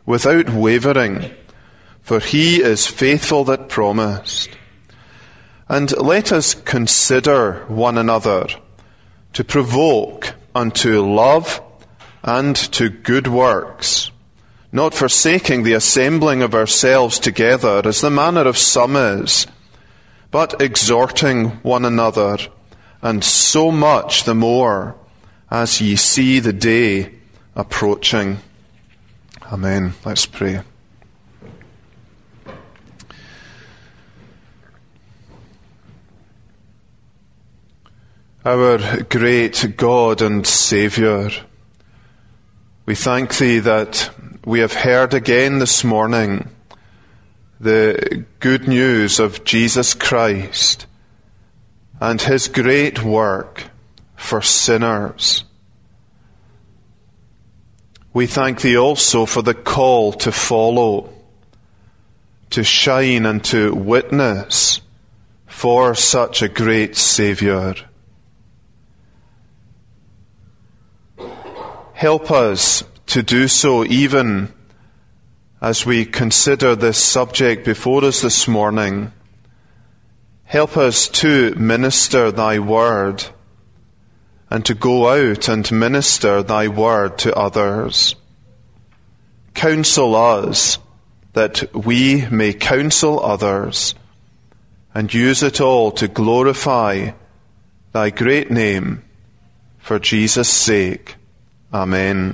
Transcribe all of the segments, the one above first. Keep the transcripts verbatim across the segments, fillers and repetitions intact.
without wavering, for he is faithful that promised. And let us consider one another to provoke unto love and to good works, not forsaking the assembling of ourselves together, as the manner of some is, but exhorting one another, and so much the more as ye see the day approaching. Amen. Let's pray. Our great God and Saviour, we thank Thee that we have heard again this morning the good news of Jesus Christ and His great work for sinners. We thank Thee also for the call to follow, to shine and to witness for such a great Saviour. Help us to do so even as we consider this subject before us this morning. Help us to minister Thy word and to go out and minister Thy word to others. Counsel us that we may counsel others, and use it all to glorify Thy great name for Jesus' sake. Amen.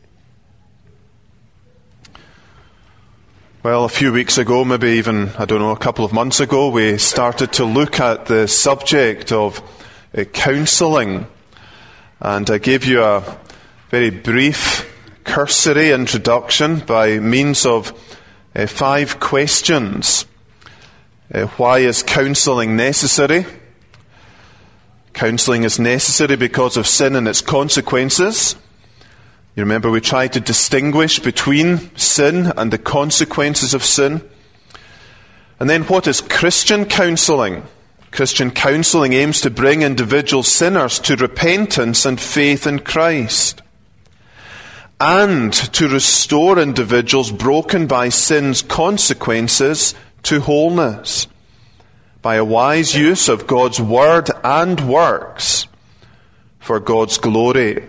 Well, a few weeks ago, maybe even, I don't know, a couple of months ago, we started to look at the subject of uh, counselling. And I gave you a very brief, cursory introduction by means of uh, five questions. Uh, why is counselling necessary? Counselling is necessary because of sin and its consequences. You remember we tried to distinguish between sin and the consequences of sin. And then what is Christian counselling? Christian counselling aims to bring individual sinners to repentance and faith in Christ, and to restore individuals broken by sin's consequences to wholeness by a wise use of God's word and works for God's glory.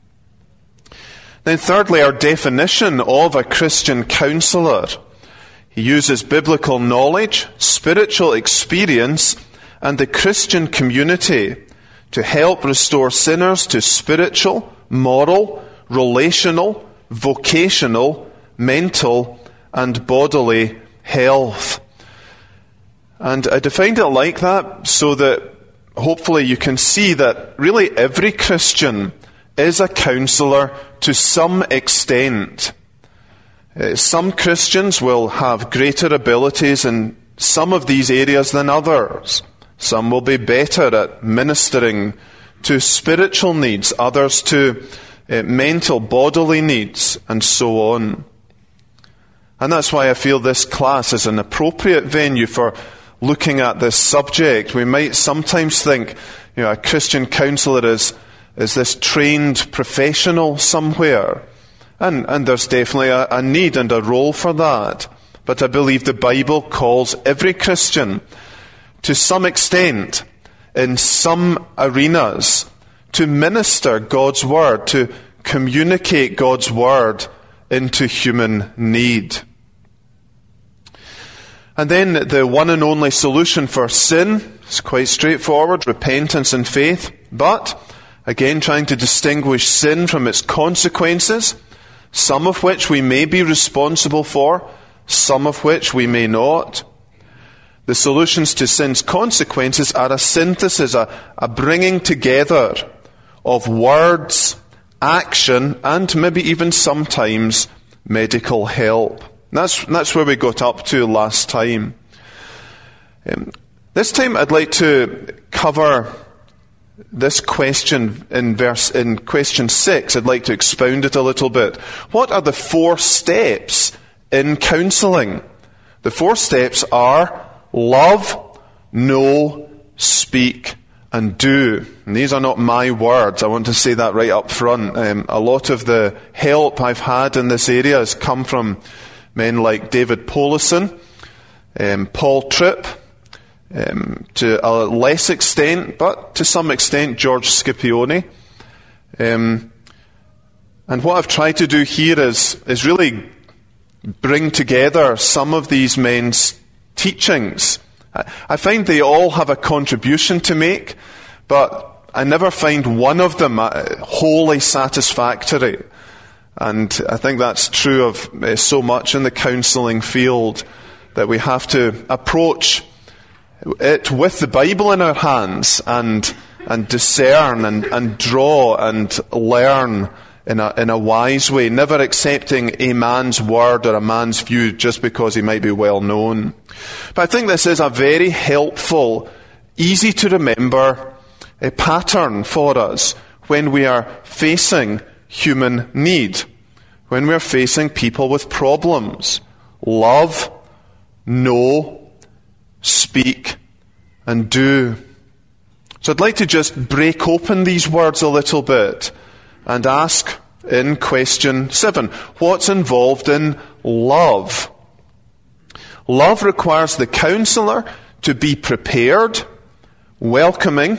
Then thirdly, our definition of a Christian counsellor. He uses biblical knowledge, spiritual experience, and the Christian community to help restore sinners to spiritual, moral, relational, vocational, mental, and bodily health. And I defined it like that so that hopefully you can see that really every Christian is a counsellor to some extent. Uh, some Christians will have greater abilities in some of these areas than others. Some will be better at ministering to spiritual needs, others to uh, mental, bodily needs, and so on. And that's why I feel this class is an appropriate venue for looking at this subject. We might sometimes think, you know, a Christian counsellor is is this trained professional somewhere. And, and there's definitely a, a need and a role for that. But I believe the Bible calls every Christian to some extent, in some arenas, to minister God's word, to communicate God's word into human need. And then the one and only solution for sin is quite straightforward: repentance and faith. But again, trying to distinguish sin from its consequences, some of which we may be responsible for, some of which we may not. The solutions to sin's consequences are a synthesis, a, a bringing together of words, action, and maybe even sometimes medical help. That's, that's where we got up to last time. Um, this time I'd like to cover this question in verse in question six. I'd like to expound it a little bit. What are the four steps in counselling? The four steps are love, know, speak, and do. And these are not my words. I want to say that right up front. Um, a lot of the help I've had in this area has come from men like David Polison, um, Paul Tripp, um, to a less extent, but to some extent, George Scipione. Um, and what I've tried to do here is, is really bring together some of these men's teachings. I find they all have a contribution to make, but I never find one of them wholly satisfactory. And I think that's true of uh, so much in the counselling field, that we have to approach it with the Bible in our hands and and discern and, and draw and learn in a, in a wise way, never accepting a man's word or a man's view just because he might be well known. But I think this is a very helpful, easy to remember a pattern for us when we are facing human need, when we are facing people with problems. Love, know, speak, and do. So I'd like to just break open these words a little bit and ask in question seven, what's involved in love? Love requires the counsellor to be prepared, welcoming,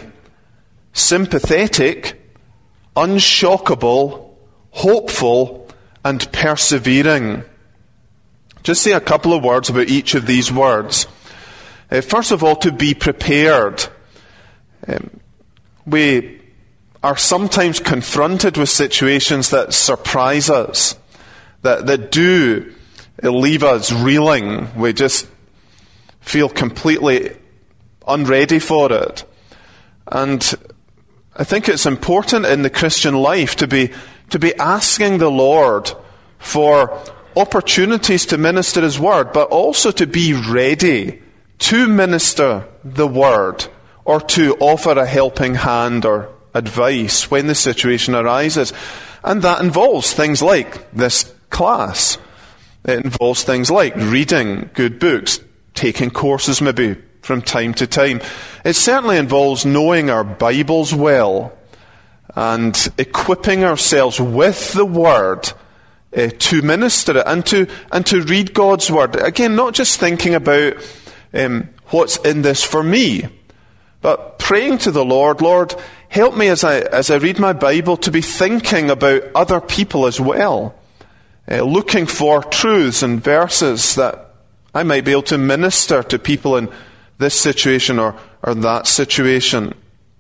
sympathetic, unshockable, hopeful, and persevering. Just say a couple of words about each of these words. Uh, first of all, to be prepared. Um, we are sometimes confronted with situations that surprise us, that, that do leave us reeling. We just feel completely unready for it. And I think it's important in the Christian life to be to be asking the Lord for opportunities to minister His word, but also to be ready to minister the word or to offer a helping hand or advice when the situation arises. And that involves things like this class. It involves things like reading good books, taking courses maybe from time to time. It certainly involves knowing our Bibles well and equipping ourselves with the Word uh, to minister it and to and to read God's Word. Again, not just thinking about um, what's in this for me, but praying to the Lord, Lord, help me as I as I read my Bible to be thinking about other people as well, uh, looking for truths and verses that I might be able to minister to people in this situation or, or that situation.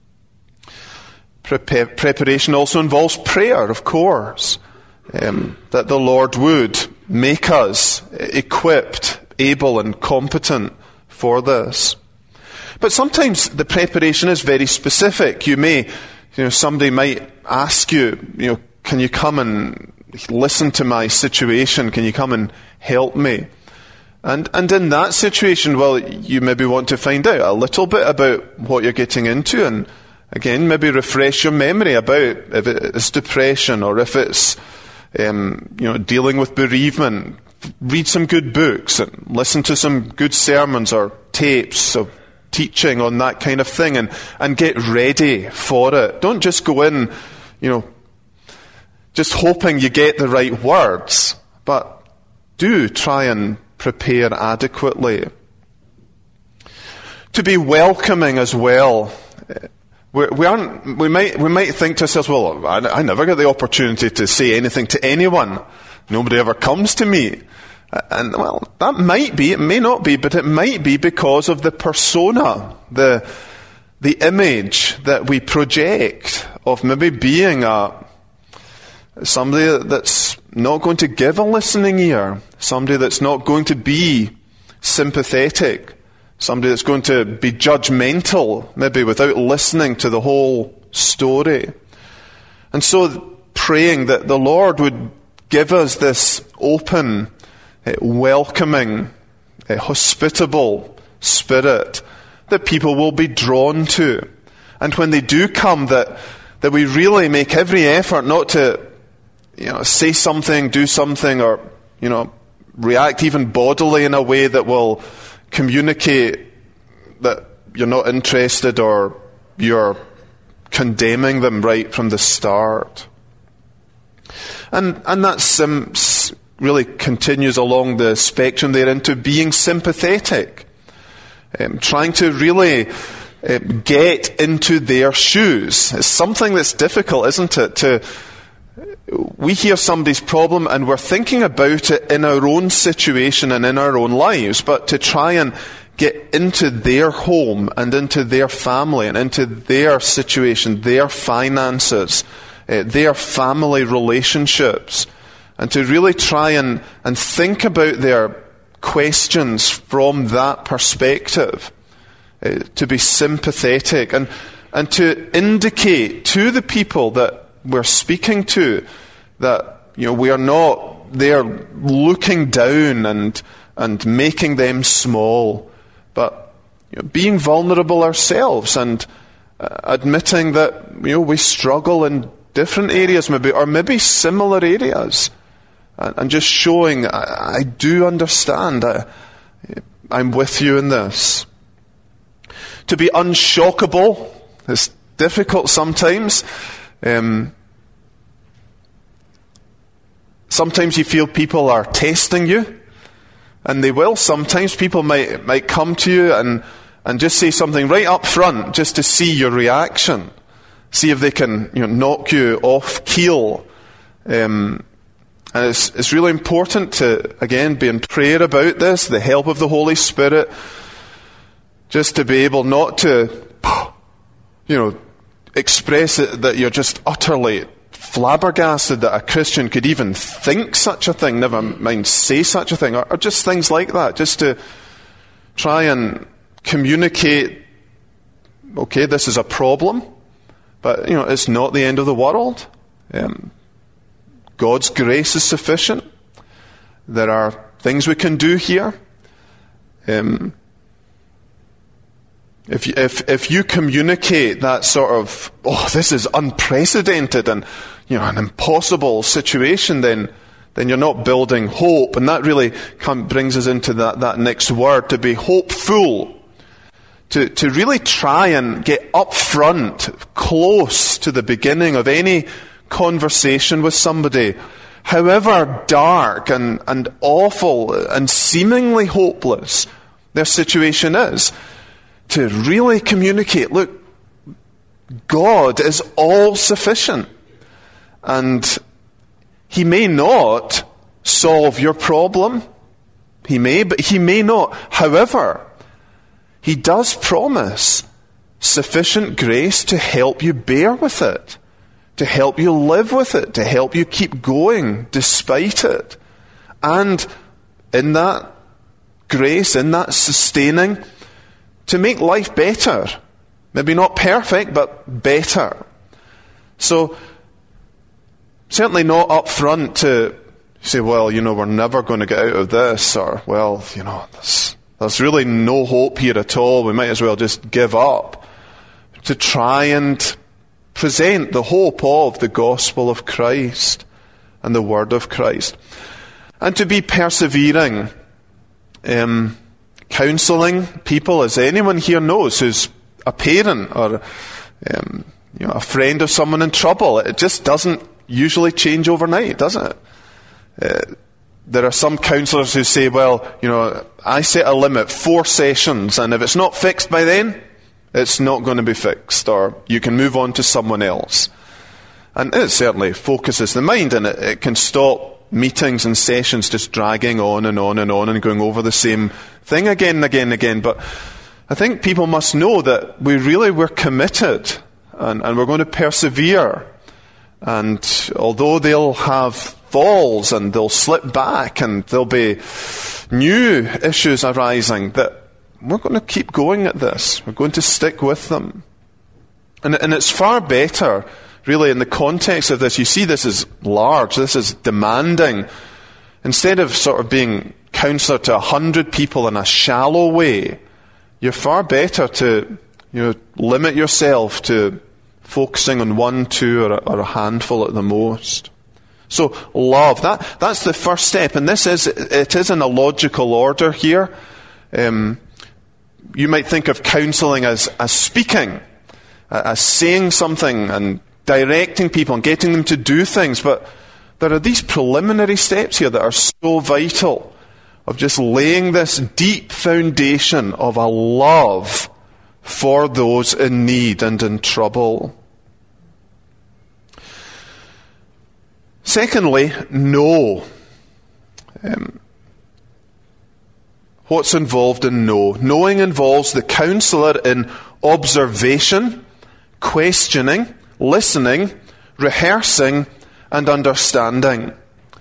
Prepa- preparation also involves prayer, of course, um, that the Lord would make us equipped, able and competent for this. But sometimes the preparation is very specific. You may, you know, somebody might ask you, you know, can you come and listen to my situation? Can you come and help me? And and in that situation, well, you maybe want to find out a little bit about what you're getting into, and again, maybe refresh your memory about if it's depression or if it's um, you know dealing with bereavement. Read some good books and listen to some good sermons or tapes of teaching on that kind of thing, and, and get ready for it. Don't just go in, you know, just hoping you get the right words, but do try and prepare adequately. To be welcoming as well. We, we aren't. We might. We might think to ourselves, "Well, I, I never get the opportunity to say anything to anyone. Nobody ever comes to me." And well, that might be. It may not be, but it might be because of the persona, the the image that we project of maybe being a somebody that's not going to give a listening ear, somebody that's not going to be sympathetic, somebody that's going to be judgmental, maybe without listening to the whole story. And so praying that the Lord would give us this open, uh, welcoming, uh, hospitable spirit that people will be drawn to. And when they do come, that that we really make every effort not to, you know, say something, do something, or, you know, react even bodily in a way that will communicate that you're not interested or you're condemning them right from the start. And and that sim- really continues along the spectrum there into being sympathetic, um, trying to really uh, get into their shoes. It's something that's difficult, isn't it? To we hear somebody's problem and we're thinking about it in our own situation and in our own lives, but to try and get into their home and into their family and into their situation, their finances, uh, their family relationships, and to really try and, and think about their questions from that perspective, uh, to be sympathetic and, and to indicate to the people that we're speaking to that, you know, we are not there looking down and and making them small, but, you know, being vulnerable ourselves and uh, admitting that, you know, we struggle in different areas, maybe, or maybe similar areas, and, and just showing I, I do understand. I, I'm with you in this. To be unshockable is difficult sometimes. Um, sometimes you feel people are testing you, and they will. Sometimes people might might come to you and, and just say something right up front just to see your reaction, see if they can, you know, knock you off keel. Um, and it's, it's really important to, again, be in prayer about this, the help of the Holy Spirit, just to be able not to, you know, express it that you're just utterly flabbergasted that a Christian could even think such a thing, never mind say such a thing, or, or just things like that, just to try and communicate, okay, this is a problem, but, you know, it's not the end of the world. Um, God's grace is sufficient. There are things we can do here. Um, If you, if if you communicate that sort of, oh, this is unprecedented and, you know, an impossible situation, then then you're not building hope, and that really come, brings us into that, that next word, to be hopeful, to to really try and get up front, close to the beginning of any conversation with somebody, however dark and and awful and seemingly hopeless their situation is. To really communicate, look, God is all sufficient, and He may not solve your problem. He may, but He may not. However, He does promise sufficient grace to help you bear with it, to help you live with it, to help you keep going despite it. And in that grace, in that sustaining, to make life better. Maybe not perfect, but better. So, certainly not up front to say, well, you know, we're never going to get out of this, or, well, you know, there's, there's really no hope here at all, we might as well just give up. To try and present the hope of the gospel of Christ and the word of Christ. And to be persevering. Um... Counselling people, as anyone here knows who's a parent or um, you know, a friend of someone in trouble, it just doesn't usually change overnight, does it? Uh, there are some counsellors who say, well, you know, I set a limit, four sessions, and if it's not fixed by then, it's not going to be fixed, or you can move on to someone else. And it certainly focuses the mind, and it, it can stop meetings and sessions just dragging on and on and on and going over the same thing again and again and again. But I think people must know that we really were committed, and, and we're going to persevere. And although they'll have falls and they'll slip back and there'll be new issues arising, that we're going to keep going at this. We're going to stick with them. And, and it's far better, really, in the context of this. You see, this is large, this is demanding. Instead of sort of being counsellor to a hundred people in a shallow way, you're far better to, you know, limit yourself to focusing on one, two, or a, or a handful at the most. So, love, that that's the first step, and this is, it is in a logical order here. Um, you might think of counselling as, as speaking, as saying something and directing people and getting them to do things, but there are these preliminary steps here that are so vital, of just laying this deep foundation of a love for those in need and in trouble. Secondly, know. Um, what's involved in know? Knowing involves the counselor in observation, questioning, listening, rehearsing, and understanding.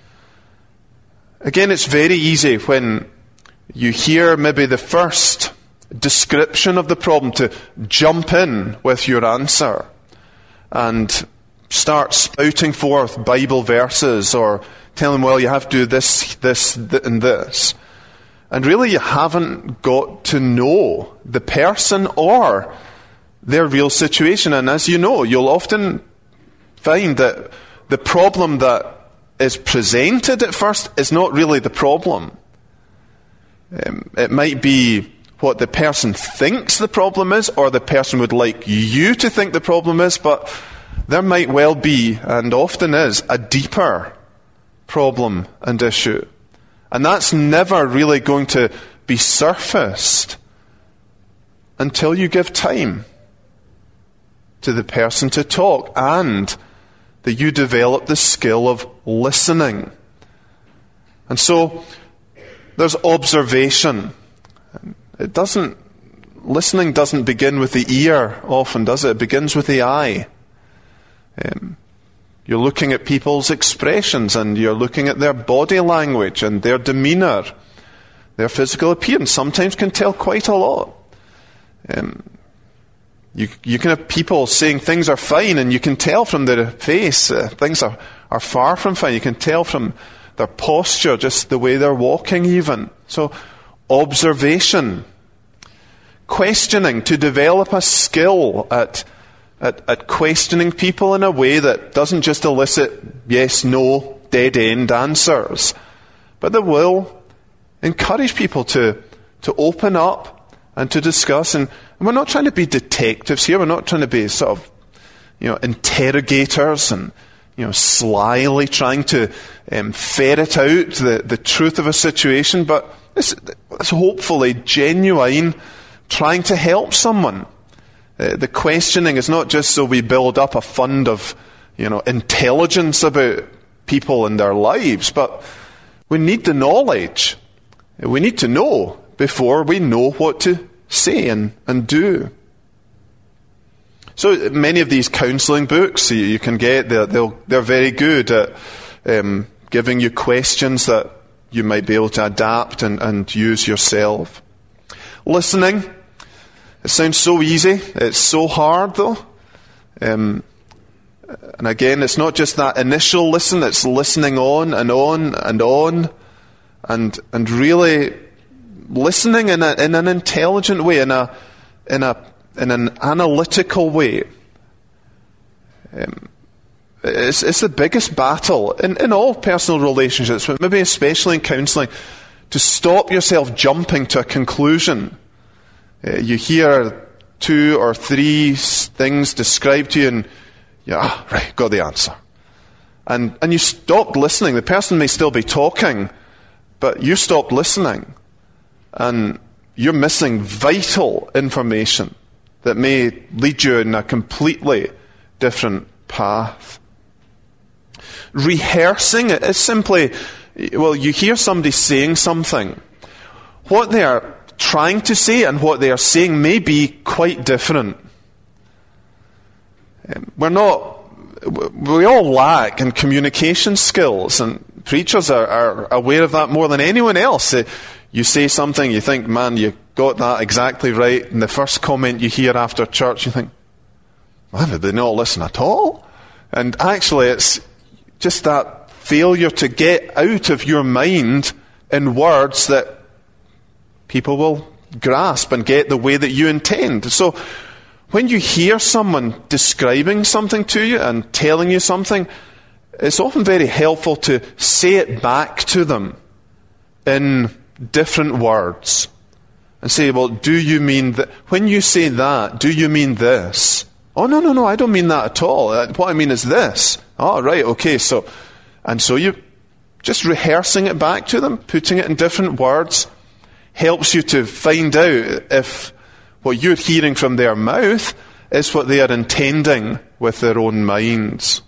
Again, it's very easy when you hear maybe the first description of the problem to jump in with your answer and start spouting forth Bible verses or telling, well, you have to do this, this, th- and this. And really you haven't got to know the person or their real situation. And as you know, you'll often find that the problem that is presented at first is not really the problem. Um, it might be what the person thinks the problem is, or the person would like you to think the problem is, but there might well be, and often is, a deeper problem and issue. And that's never really going to be surfaced until you give time to the person to talk, and that you develop the skill of listening. And so there's observation. It doesn't, listening doesn't begin with the ear often, does it? It begins with the eye. Um, you're looking at people's expressions, and you're looking at their body language and their demeanour. Their physical appearance sometimes can tell quite a lot. Um, you, you can have people saying things are fine, and you can tell from their face uh, things are, are far from fine. You can tell from their posture, just the way they're walking even. So, observation. Questioning, to develop a skill at, at, at questioning people in a way that doesn't just elicit yes, no, dead-end answers, but that will encourage people to, to open up and to discuss. And, and we're not trying to be detectives here. We're not trying to be sort of, you know, interrogators and, you know, slyly trying to um, ferret out the, the truth of a situation, but it's, it's hopefully genuine, trying to help someone. Uh, the questioning is not just so we build up a fund of, you know, intelligence about people and their lives, but we need the knowledge. We need to know before we know what to say and, and do. So many of these counselling books you, you can get, they're, they'll, they're very good at um, giving you questions that you might be able to adapt and, and use yourself. Listening. It sounds so easy. It's so hard, though. Um, and again, it's not just that initial listen. It's listening on and on and on, and and really listening in a, in an intelligent way, in a in a in an analytical way. Um, it's it's the biggest battle in in all personal relationships, but maybe especially in counselling, to stop yourself jumping to a conclusion. Uh, you hear two or three things described to you, and yeah, ah, right, got the answer. And and you stopped listening. The person may still be talking, but you stopped listening, and you're missing vital information that may lead you in a completely different path. Rehearsing is simply, well, you hear somebody saying something. What they are trying to say and what they are saying may be quite different. We're not, we all lack in communication skills, and preachers are, are aware of that more than anyone else. You say something, you think, man, you got that exactly right, and the first comment you hear after church, you think, well, did they not listen at all? And actually, it's just that failure to get out of your mind in words that people will grasp and get the way that you intend. So when you hear someone describing something to you and telling you something, it's often very helpful to say it back to them in different words and say, well, do you mean that? When you say that, do you mean this? Oh, no, no, no, I don't mean that at all. What I mean is this. Oh, right, okay, so, and so you, just rehearsing it back to them, putting it in different words, helps you to find out if what you're hearing from their mouth is what they are intending with their own minds.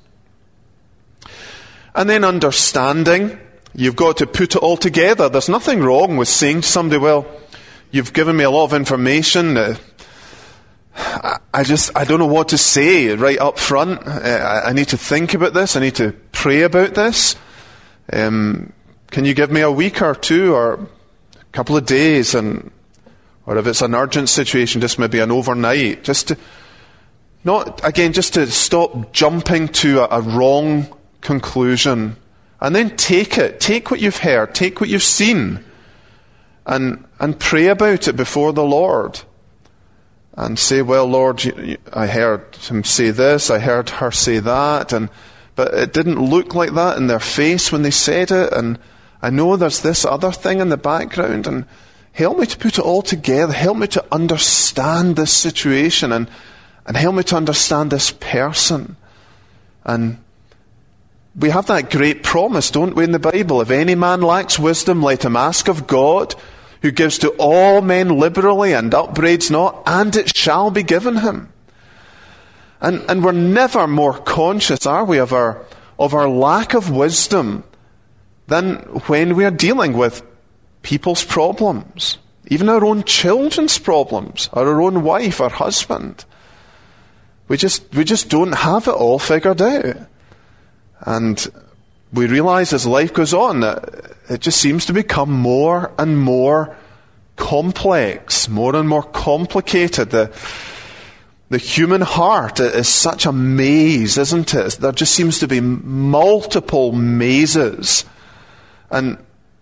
And then understanding, you've got to put it all together. There's nothing wrong with saying to somebody, well, you've given me a lot of information. Uh, I, I just, I don't know what to say right up front. Uh, I, I need to think about this. I need to pray about this. Um, can you give me a week or two or a couple of days? And, or if it's an urgent situation, just maybe an overnight. Just to, not, again, just to stop jumping to a, a wrong conclusion. And then take it. Take what you've heard. Take what you've seen. And and pray about it before the Lord. And say, well, Lord, you, you, I heard him say this. I heard her say that. And but it didn't look like that in their face when they said it. And I know there's this other thing in the background. And help me to put it all together. Help me to understand this situation. And, and help me to understand this person. And we have that great promise, don't we, in the Bible? If any man lacks wisdom, let him ask of God, who gives to all men liberally and upbraids not, and it shall be given him. And and we're never more conscious, are we, of our of our lack of wisdom than when we are dealing with people's problems, even our own children's problems, or our own wife or husband. We just we just don't have it all figured out. And we realize as life goes on that it just seems to become more and more complex, more and more complicated. The, the human heart is such a maze, isn't it? There just seems to be multiple mazes. And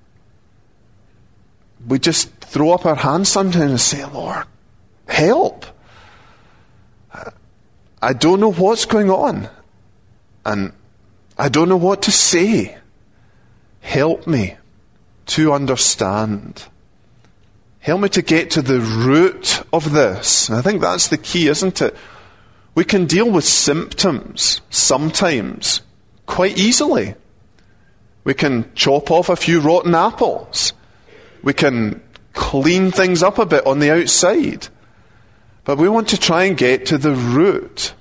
we just throw up our hands sometimes and say, Lord, help. I don't know what's going on. And I don't know what to say. Help me to understand. Help me to get to the root of this. And I think that's the key, isn't it? We can deal with symptoms sometimes quite easily. We can chop off a few rotten apples. We can clean things up a bit on the outside. But we want to try and get to the root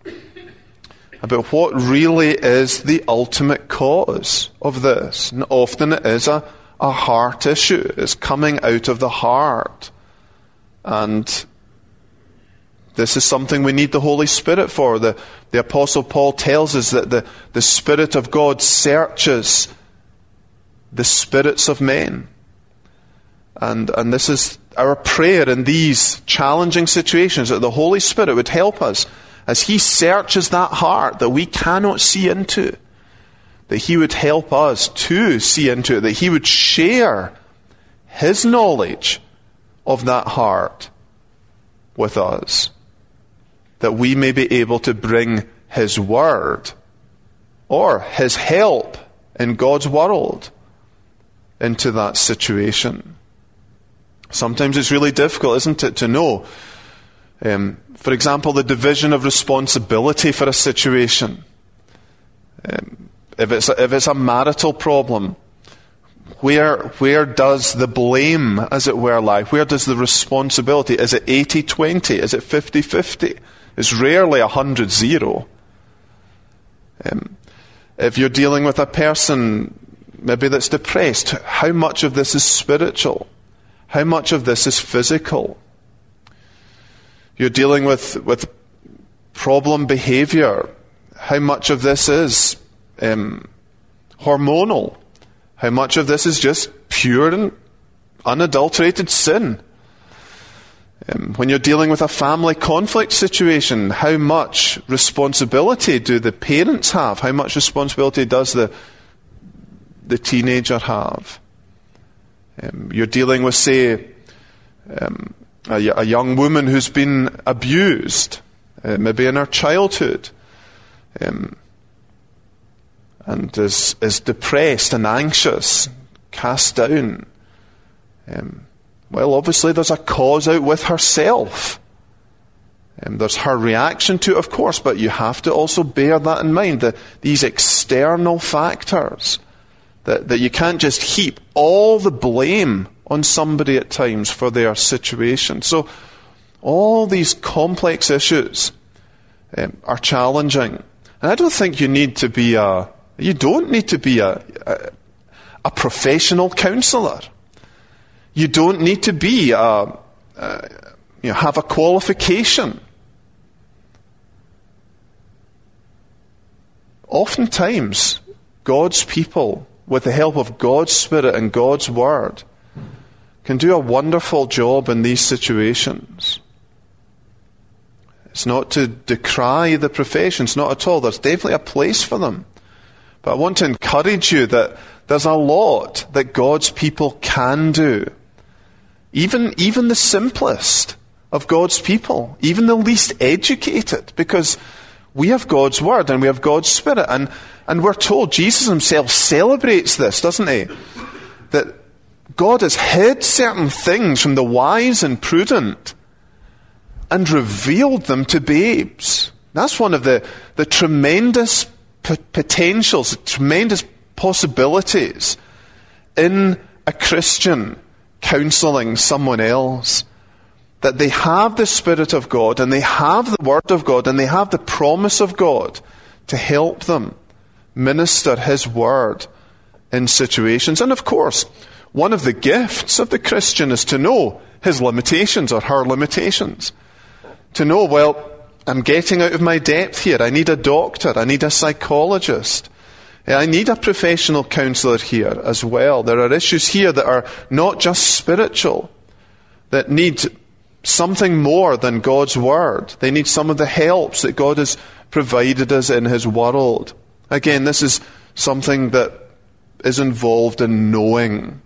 about what really is the ultimate cause of this. And often it is a, a heart issue. It's coming out of the heart. And this is something we need the Holy Spirit for. The, the Apostle Paul tells us that the, the Spirit of God searches the spirits of men. And, and this is our prayer in these challenging situations, that the Holy Spirit would help us as He searches that heart that we cannot see into, that He would help us to see into it, that He would share His knowledge of that heart with us, that we may be able to bring His word or His help in God's world into that situation. Sometimes it's really difficult, isn't it, to know Um, for example, the division of responsibility for a situation. Um, if it's a, if it's a marital problem, where where does the blame, as it were, lie? Where does the responsibility? Is it eighty twenty? Is it fifty fifty? It's rarely one hundred zero. Um, if you're dealing with a person maybe that's depressed, how much of this is spiritual? How much of this is physical? You're dealing with, with problem behavior. How much of this is um, hormonal? How much of this is just pure and unadulterated sin? Um, when you're dealing with a family conflict situation, how much responsibility do the parents have? How much responsibility does the, the teenager have? Um, you're dealing with, say, um, A, a young woman who's been abused, uh, maybe in her childhood, um, and is is depressed and anxious, cast down. Um, well, obviously there's a cause out with herself. Um, there's her reaction to it, of course, but you have to also bear that in mind, that these external factors, that, that you can't just heap all the blame on somebody at times for their situation. So all these complex issues um, are challenging. And I don't think you need to be a, you don't need to be a, a, a professional counsellor. You don't need to be a, a, you know, have a qualification. Oftentimes, God's people, with the help of God's Spirit and God's Word, can do a wonderful job in these situations. It's not to decry the professions, not at all. There's definitely a place for them. But I want to encourage you that there's a lot that God's people can do. Even, even the simplest of God's people, even the least educated, because we have God's Word and we have God's Spirit. And, and we're told, Jesus himself celebrates this, doesn't he? That God has hid certain things from the wise and prudent and revealed them to babes. That's one of the, the tremendous p- potentials, the tremendous possibilities in a Christian counselling someone else. That they have the Spirit of God and they have the Word of God and they have the promise of God to help them minister His Word in situations. And of course, one of the gifts of the Christian is to know his limitations or her limitations. To know, well, I'm getting out of my depth here. I need a doctor. I need a psychologist. I need a professional counsellor here as well. There are issues here that are not just spiritual, that need something more than God's Word. They need some of the helps that God has provided us in His world. Again, this is something that is involved in knowing.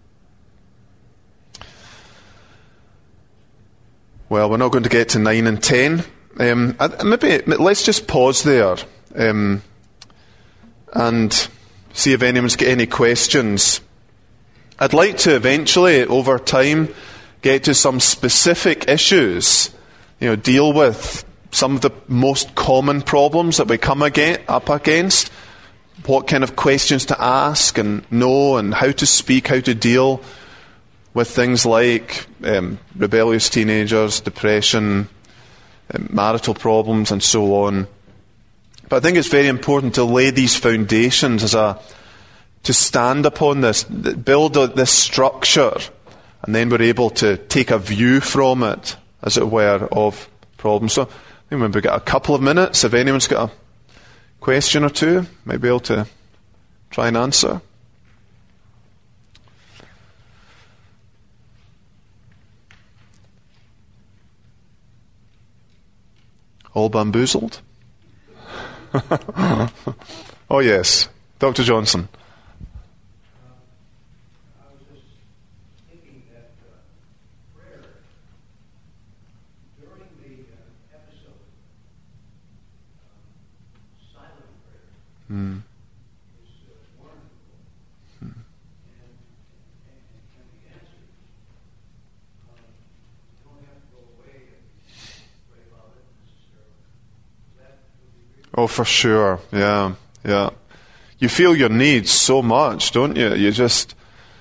Well, we're not going to get to nine and ten. Um, maybe let's just pause there um, and see if anyone's got any questions. I'd like to eventually, over time, get to some specific issues, you know, deal with some of the most common problems that we come again, up against, what kind of questions to ask and know, and how to speak, how to deal with things like um, rebellious teenagers, depression, um, marital problems, and so on. But I think it's very important to lay these foundations as a, to stand upon this, build a, this structure, and then we're able to take a view from it, as it were, of problems. So I think we've got a couple of minutes. If anyone's got a question or two, might be able to try and answer. All bamboozled? Oh yes, Doctor Johnson. I was just thinking that uh, prayer during the uh, episode, um, silent prayer, Mm. is uh, wonderful, Mm. and, and, and can be answered. Um, you don't have to go away and pray about it necessarily. That would be really Oh, for sure. Yeah, yeah. You feel your needs so much, don't you? You just,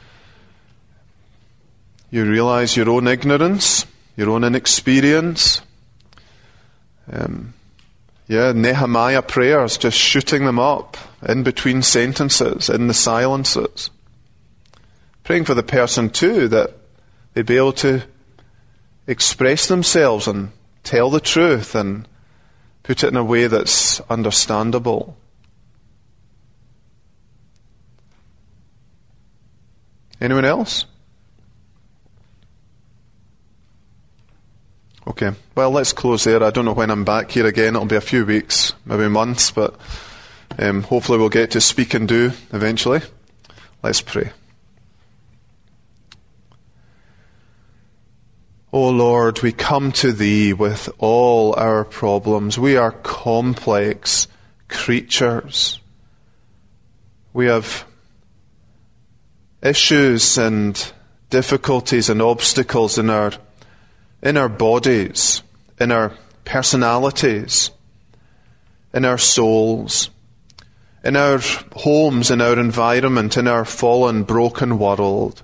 you realize your own ignorance, your own inexperience. Um, yeah, Nehemiah prayers, just shooting them up in between sentences, in the silences. Praying for the person too, that they'd be able to express themselves and tell the truth and put it in a way that's understandable. Anyone else? Okay, well, let's close there. I don't know when I'm back here again. It'll be a few weeks, maybe months, but um, hopefully we'll get to speak and do eventually. Let's pray. O Lord, we come to Thee with all our problems. We are complex creatures. We have issues and difficulties and obstacles in our in our bodies, in our personalities, in our souls, in our homes, in our environment, in our fallen, broken world.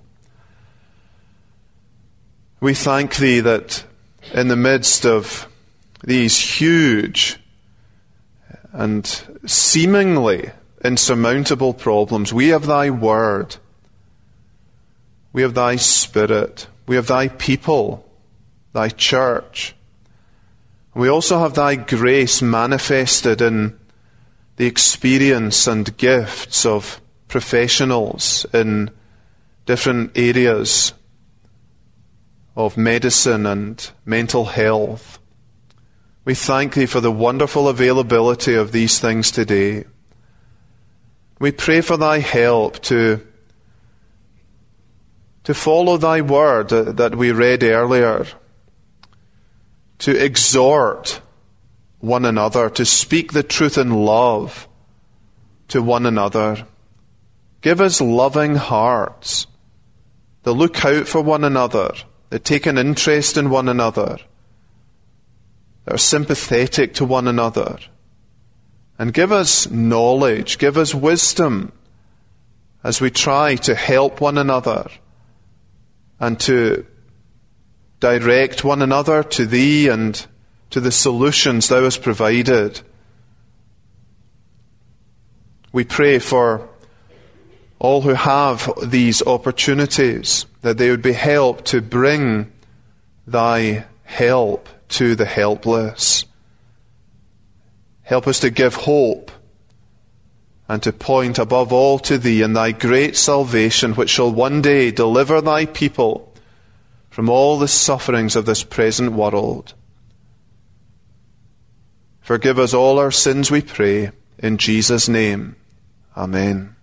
We thank Thee that in the midst of these huge and seemingly insurmountable problems, we have Thy Word, we have Thy Spirit, we have Thy people, Thy church. We also have Thy grace manifested in the experience and gifts of professionals in different areas of medicine and mental health. We thank Thee for the wonderful availability of these things today. We pray for Thy help to, to follow Thy word that we read earlier, to exhort one another, to speak the truth in love to one another. Give us loving hearts that look out for one another, that take an interest in one another, that are sympathetic to one another. And give us knowledge, give us wisdom as we try to help one another and to direct one another to Thee and to the solutions Thou hast provided. We pray for all who have these opportunities, that they would be helped to bring Thy help to the helpless. Help us to give hope and to point above all to Thee and Thy great salvation, which shall one day deliver Thy people from all the sufferings of this present world. Forgive us all our sins, we pray, in Jesus' name. Amen.